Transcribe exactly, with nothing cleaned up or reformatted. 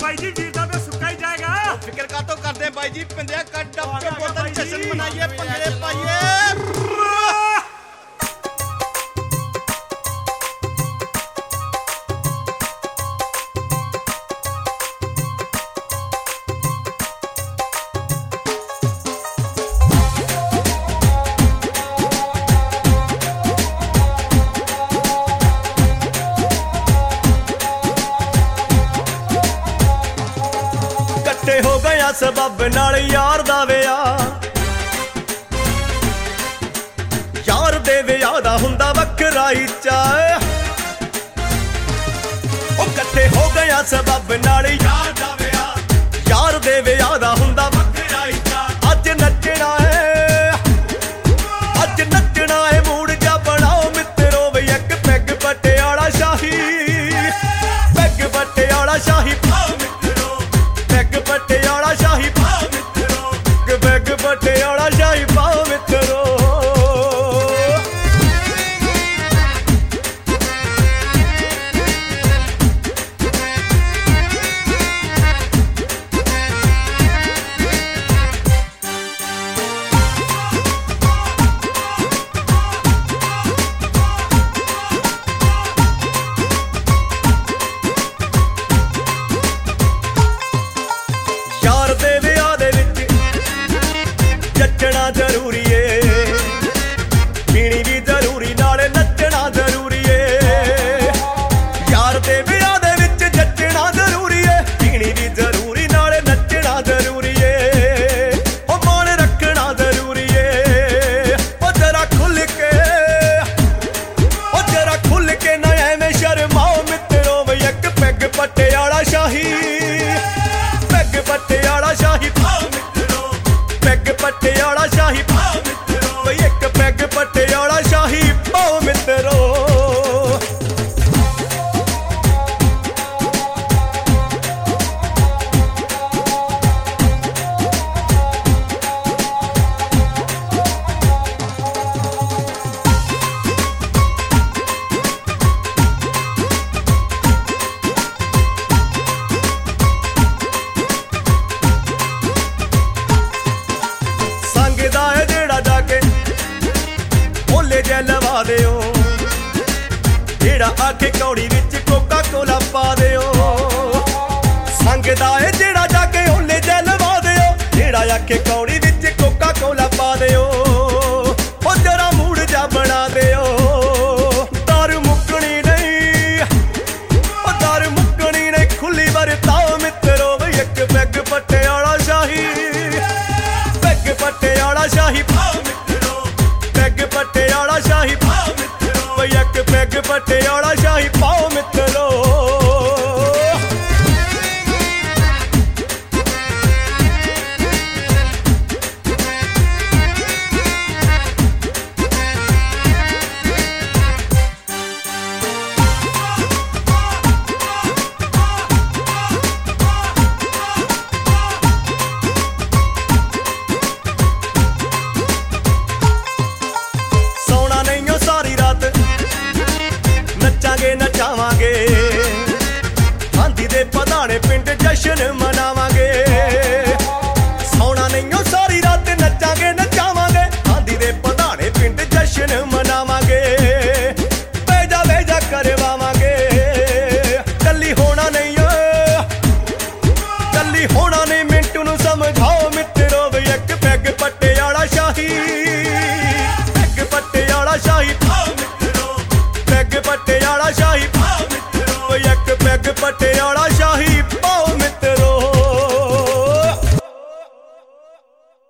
By जी वीर दा तो सुक्का ही जाएगा। फिक्र का तो करते बाई जी, पिंजरे कट डब के बोतल जश्न मनाइए, पंजरे पाइए। हो गया सबब नाल यार दा विआह, यार दे विआह दा हुंदा वखरा ही चाह। ओ कट्ठे हो गया सबब नाल यार दा विआह, यार दे विआह दा हुंदा वखरा ही चाह। अज नचना है, अज नचना है, मूड जा बनाओ मित्रो वे एक पैग पटियाला शाही, पैग पटियाला शाही पैग पटियाला शाही पाओ मित्रो, पैग पटियाला शाही पाओ मित्रो। यार दे विआह दे विच जचना जरूरी है, पीनी भी जरूरी नाले नचना जरूरी है। यार दे विआह दे विच जचना जरूरी है, पीनी भी जरूरी नाले नचना जरूरी है। ओ मान रखना जरूरी है, ओ जरा खुल के, ओ जरा खुल के ना एवें शर्माओ मित्रो वे एक पैग पटियाला शाही, पैग पटियाला शाही पाओ मित्रो, पैग पटियाला शाही पाओ मित्रो, वे एक पैग पटियाला शाही पाओ मित्रो। संगदा है जेड़ा जाके भोले जै लवा दिओ, जेड़ा आखे कौड़ी विच कोका कोला पा दिओ। संगदा है जेड़ा जाके भोले जै लवा दिओ, जेड़ा आखे कौड़ी विच कोका कोला पा दिओ। ओ जरा मूड जा बना दिओ, दारू मुक्कनी नहीं, ओ दारू मुक्कनी नहीं, खुली वरताओ मित्रो वे एक पैग पटियाला शाही, पैग पटियाला शाही पाओ मित्रो, पैग पटियाला शाही पाओ मित्रो, वे एक पैग पटियाला शाही पाओ मित्रो। सोना नहीं हो सारी रात, नचांगे नचावांगे, आंधी दे पधाने पिंड जश्न मनावांगे।